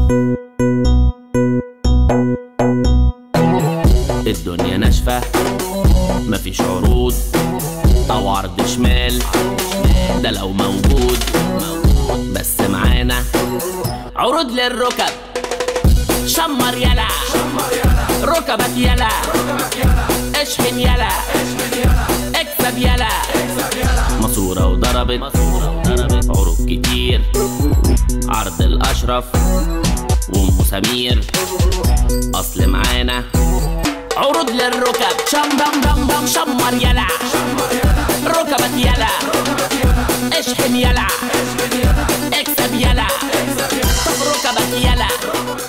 الدنيا ناشفة مفيش عروض او عرض شمال، ده لو موجود بس معانا عروض للركب. شمر يلا ركبك يلا، اشحن يلا اكسب يلا. ماسورة وضربت عروض كتير، عرض الاشرف وام سمير، اصل معانا عروض للركب. شم بم بم بم شمر يلا ركبك يلا، اشحن يلا اكسب يلا. طب ركبك يلا